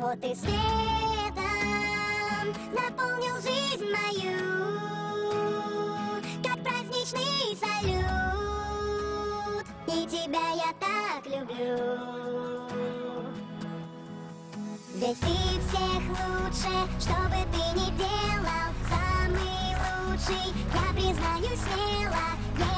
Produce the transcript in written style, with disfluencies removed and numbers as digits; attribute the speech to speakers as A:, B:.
A: Вот и светом наполнил жизнь мою, как праздничный салют. И тебя я так люблю. Ведь ты всех лучше, что бы ты ни делал, самый лучший, я признаюсь смело.